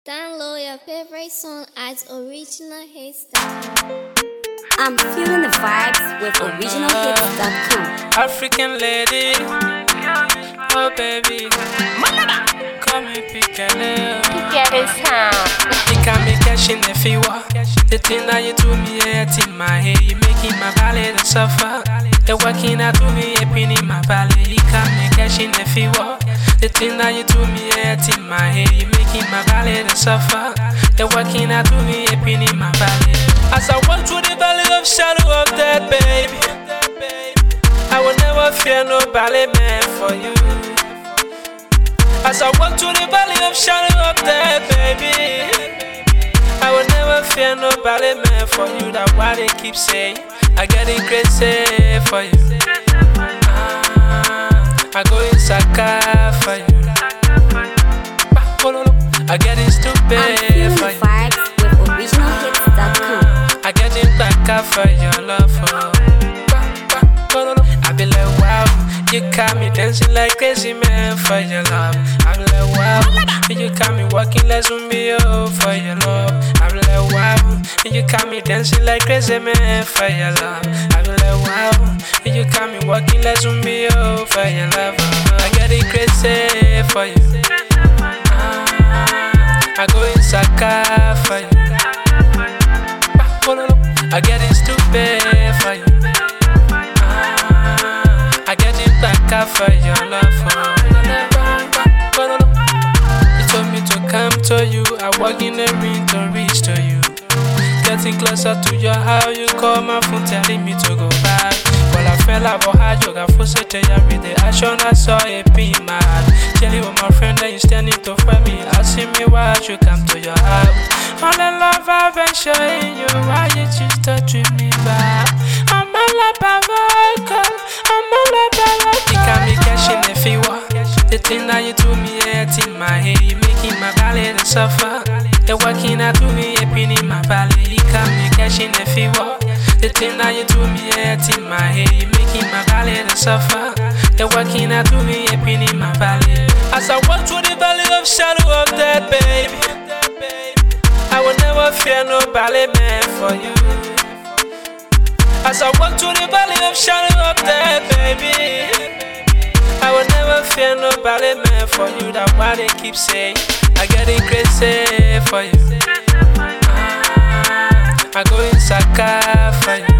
Download your favorite song at Original Hits.com. I'm feeling the vibes with originalhits.com. African lady, oh baby, come and pick a little. Get his sound. You can make cash in the fever. The thing that you do me, it's in my head. You making my ballet to suffer. You're working out to me, a pin in my ballet. You can make cash in the fever. The thing that you do me, it's in my head. You making my ballet to suffer. You're working out to me, a pin in my ballet. As I walk through the valley of shadow of death, baby, I will never fear no ballet man for you. As I walk through the valley of shadow of death, baby, I will never fear no ballet man for you. That's why they keep saying I get it crazy for you. I go inside car for you. I get it stupid for you. Vibes with originalhits.com. I get it back up for your love for. I be like wow, you got me dancing like crazy man for your love. I'm like wow, you got me walking like zombie for your love. I'm like wow, you got me dancing like crazy man for your love. I'm like wow, you got me walking like zombie for your love. I get it crazy for you. I go inside car for you. I get it stupid for you. I get it back up for your love for. You told me to come to you. I walk in the ring to reach to you. Getting closer to your house, you call my phone telling me to go back. Well, I fell out of hard yoga for such a with the action I saw it be mad. Jelly with my friend that you standing to find me. Asking me why I should come to your house. All the love I've been showing you, why you choose to treat me bad. I'm a la bavaca, I'm a la bavaca. You got me cashing the fever. The thing that you do me, it's in my head. You making my ballet to suffer. You're working out to me, a pin in my ballet. You got me cashing the fever. The thing that you do me, it's in my head. You making my ballet to suffer. You're working out to me, a pin in my ballet. As I walk through the valley of shadow of death, baby, I will never fear no ballet man for you. As I walk through the valley of shadow of death, baby, I will never fear no ballet man for you. That's why they keep saying I get it crazy for you. I go inside car for you.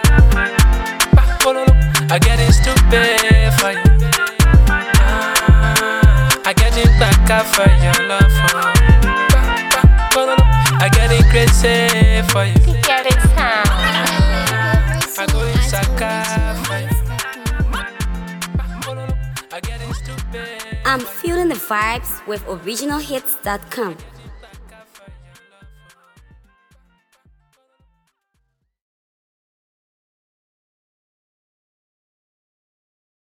I get it stupid for you. I get it back up for your love for. I get it crazy for you. Get his sound. I go inside car for you. I get it stupid. I'm feeling the vibes with originalhits.com.